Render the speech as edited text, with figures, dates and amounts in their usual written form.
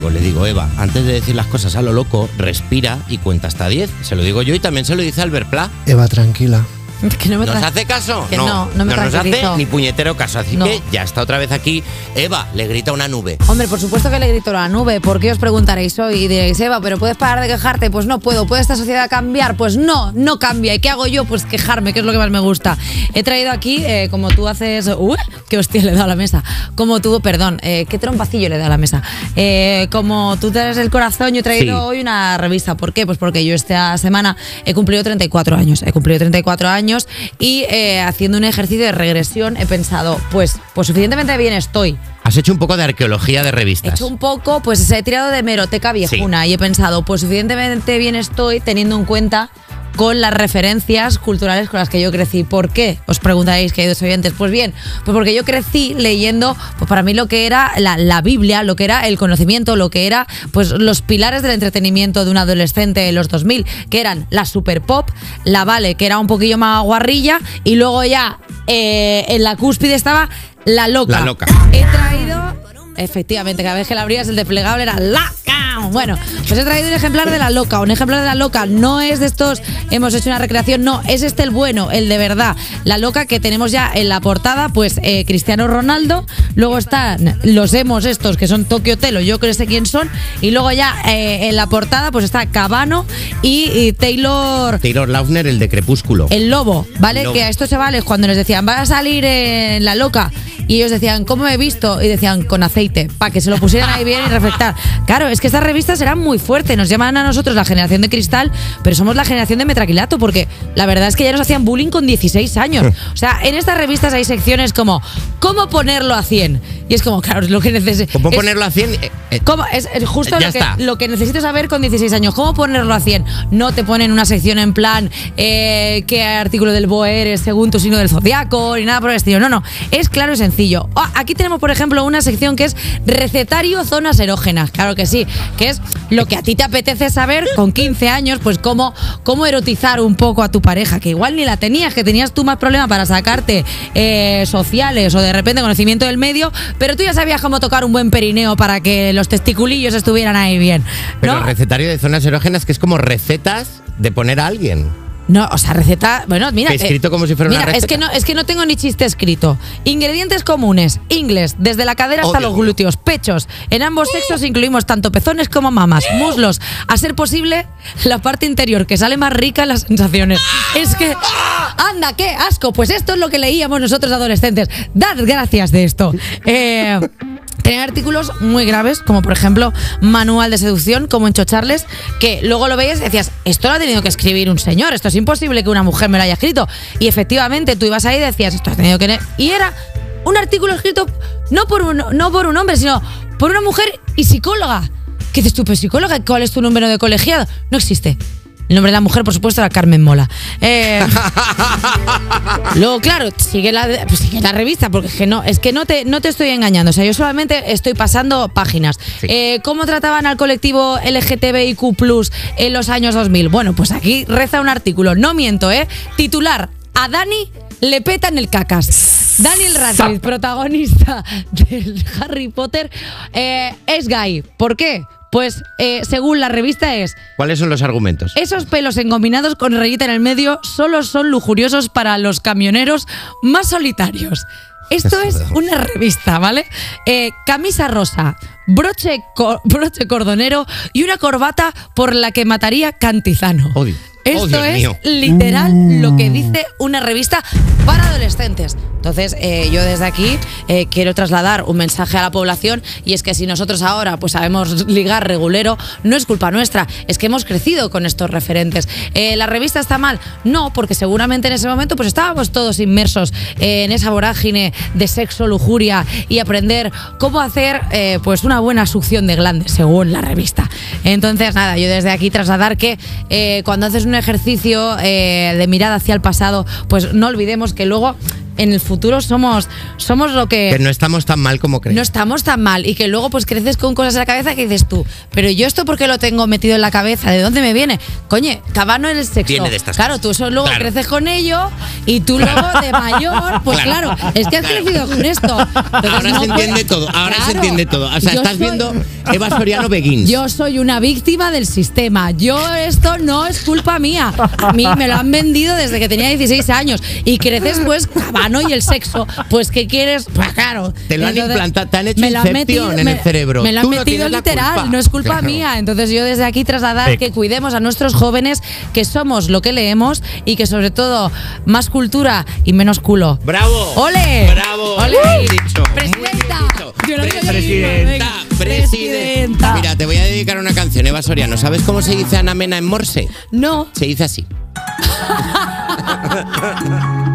Pues le digo, Eva, antes de decir las cosas a lo loco, respira y cuenta hasta 10. Se lo digo yo y también se lo dice Albert Pla. Eva, tranquila. Que no me ¿Nos hace caso? Que no me nos hace tranquilizo. ni puñetero caso. Así No. que ya está otra vez aquí. Eva, le grita una nube. Hombre, por supuesto que le grito a la nube. ¿Por qué os preguntaréis hoy? Y diréis, Eva, ¿pero puedes parar de quejarte? Pues no puedo. ¿Puede esta sociedad cambiar? Pues no cambia. ¿Y qué hago yo? Pues quejarme, que es lo que más me gusta. He traído aquí, como tú haces... ¡Qué hostia le he dado a la mesa! Como tú, perdón, qué trompacillo le he dado a la mesa. Como tú tienes el corazón, yo he traído hoy una revista. ¿Por qué? Pues porque yo esta semana he cumplido 34 años. Y haciendo un ejercicio de regresión he pensado, pues suficientemente bien estoy. Has hecho un poco de arqueología de revistas. He hecho un poco, pues he tirado de hemeroteca viejuna y he pensado, pues suficientemente bien estoy teniendo en cuenta con las referencias culturales con las que yo crecí. ¿Por qué? Os preguntaréis, queridos oyentes. Pues bien, pues porque yo crecí leyendo, pues para mí lo que era la Biblia, lo que era el conocimiento, lo que era pues los pilares del entretenimiento de un adolescente en los 2000, que eran la super pop, la Vale, que era un poquillo más guarrilla, y luego ya en la cúspide estaba la Loca. La Loca. He traído... Efectivamente, cada vez que la abrías el desplegable era la... Bueno, pues he traído un ejemplar de la Loca. Un ejemplar de la Loca no es de estos, hemos hecho una recreación, no, es el bueno, el de verdad. La Loca que tenemos ya en la portada, pues Cristiano Ronaldo, luego están los emos estos que son Tokyo Hotel, yo creo que sé quién son, y luego ya en la portada pues está Cabano y Taylor Lautner, el de Crepúsculo. El lobo, ¿vale? Lobo. Que a estos chavales cuando les decían, va a salir en la Loca, y ellos decían, ¿cómo me he visto? Y decían, con aceite, para que se lo pusieran ahí bien y reflectar. Claro, es que estas revistas eran muy fuertes, nos llaman a nosotros la generación de cristal, pero somos la generación de metraquilato, porque la verdad es que ya nos hacían bullying con 16 años. O sea, en estas revistas hay secciones como, ¿cómo ponerlo a 100? Y es como, claro, es lo que necesito. ¿Cómo ponerlo a 100? ¿Cómo? Es justo Ya lo que necesito saber con 16 años. ¿Cómo ponerlo a 100? No te ponen una sección en plan qué artículo del BOE eres según tu signo del zodiaco ni nada por el estilo. No. Es claro y sencillo. Aquí tenemos, por ejemplo, una sección que es recetario zonas erógenas. Claro que sí. Que es lo que a ti te apetece saber con 15 años, pues cómo erotizar un poco a tu pareja. Que igual ni la tenías, que tenías tú más problema para sacarte sociales o de repente conocimiento del medio, pero tú ya sabías cómo tocar un buen perineo para que los testiculillos estuvieran ahí bien, ¿no? Pero recetario de zonas erógenas, que es como recetas de poner a alguien. No, o sea, receta... Bueno, mira... Escrito como si fuera una receta. Es que no tengo ni chiste escrito. Ingredientes comunes. Ingles, desde la cadera hasta los glúteos. Pechos. En ambos sexos incluimos tanto pezones como mamas. Muslos. A ser posible, la parte interior, que sale más rica en las sensaciones. Es que... ¡Anda, qué asco! Pues esto es lo que leíamos nosotros adolescentes. Dad gracias de esto. Tenían artículos muy graves, como por ejemplo manual de seducción, como en Chocharles, que luego lo veías y decías, esto lo ha tenido que escribir un señor, esto es imposible que una mujer me lo haya escrito. Y efectivamente tú ibas ahí y decías, esto ha tenido que... Y era un artículo escrito no por un hombre, sino por una mujer y psicóloga. ¿Qué dices tú, pues psicóloga? ¿Cuál es tu número de colegiado? No existe. El nombre de la mujer, por supuesto, era Carmen Mola. Luego, claro, sigue la revista, porque es que no te estoy engañando. O sea, yo solamente estoy pasando páginas. Sí. ¿Cómo trataban al colectivo LGTBIQ+ en los años 2000? Bueno, pues aquí reza un artículo. No miento, Titular: a Dani le petan el cacas. Daniel Radcliffe, protagonista del Harry Potter, es gay. ¿Por qué? Pues según la revista es... ¿Cuáles son los argumentos? Esos pelos engominados con rayita en el medio solo son lujuriosos para los camioneros más solitarios. Esto es una revista, ¿vale? Camisa rosa, broche cordonero y una corbata por la que mataría Cantizano. Odio. Esto es mío. Literal lo que dice una revista para adolescentes. Entonces, yo desde aquí quiero trasladar un mensaje a la población, y es que si nosotros ahora pues sabemos ligar regulero, no es culpa nuestra, es que hemos crecido con estos referentes. ¿La revista está mal? No, porque seguramente en ese momento pues estábamos todos inmersos en esa vorágine de sexo, lujuria y aprender cómo hacer pues una buena succión de glandes, según la revista. Entonces, nada, yo desde aquí trasladar que cuando haces un ejercicio de mirada hacia el pasado, pues no olvidemos que luego en el futuro somos lo Que no estamos tan mal como crees. no estamos tan mal y que luego pues creces con cosas en la cabeza que dices tú, pero yo esto porque lo tengo metido en la cabeza, ¿de dónde me viene? Coño, cabano en el sexo. Viene de estas claro, cosas. tú eso luego Claro. creces con ello y tú luego de mayor, pues claro, es que has crecido con esto. Entonces, Ahora no se entiende puedes- todo, ahora se Claro. entiende todo. O sea, Yo estás soy- viendo Eva Soriano Begins. Yo soy una víctima del sistema. Esto no es culpa mía. A mí me lo han vendido desde que tenía 16 años. Y creces pues cabano y el sexo. Pues ¿qué quieres? Pues claro. Te lo han implantado, te han hecho me lo han incepción en el cerebro. Me lo han Tú no metido tienes la literal, culpa. no es culpa Claro. mía. Entonces yo desde aquí trasladar que cuidemos a nuestros jóvenes, que somos lo que leemos y que sobre todo más cultura y menos culo. ¡Bravo! ¡Ole! ¡Bravo! ¡Ole! Muy bien dicho, muy bien ¡Presidenta! dicho. Yo lo digo yo Presidenta, misma, venga. presidenta. Mira, te voy a dedicar una canción, Eva Soriano. ¿Sabes cómo se dice Ana Mena en Morse? No. Se dice así.